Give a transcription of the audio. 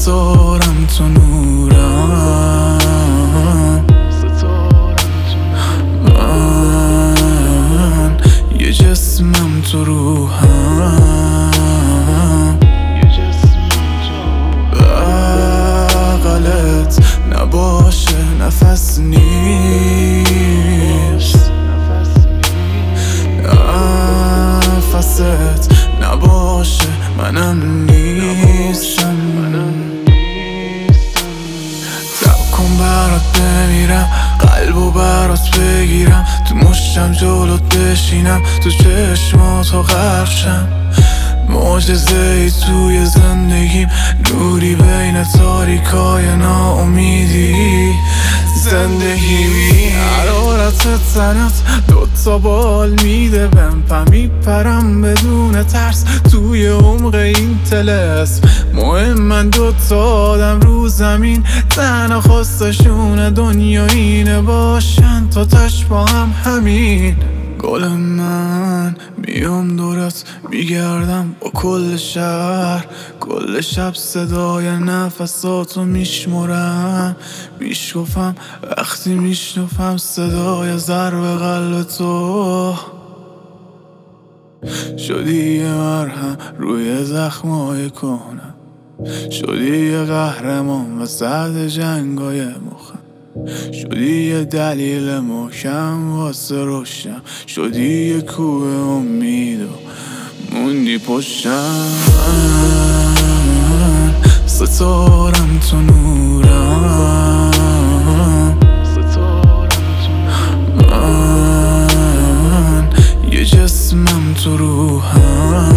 ستارم تو نورم، من یه جسمم تو روحم، بغلت نباشه نفس نیست، نفست نباشه منم نیستم. تب کن برات بمیرم، قلبو برات بگیرم، تو مشتم جلوت بشینم، تو چشماتو غرقشم. معجزه‌ای توی زندگیم، نوری بین تاریکای ناامیدی. زندگی حرارت تنت دوتا بال میده بهم، میپرم بدون ترس توی عمق این طلسم. مهم من دوتا آدم رو زمین، تنها خواستشون دنیا اینه باشن تا تش با هم همین. گل من میام دورت میگردم با کل شهر، کل شب صدای نفساتو میشمرم، میشکفم وقتی میشنفم صدای ضرب قلب تو. شدی یه مرهم روی زخمای کنم، شدی یه قهرمان وسط جنگای مخم، شدی یه دلیل محکم واسه رشدم، شدی یه کوه امید و موندی پشتم. ستارم تو نورم، من یه جسمم تو روحم،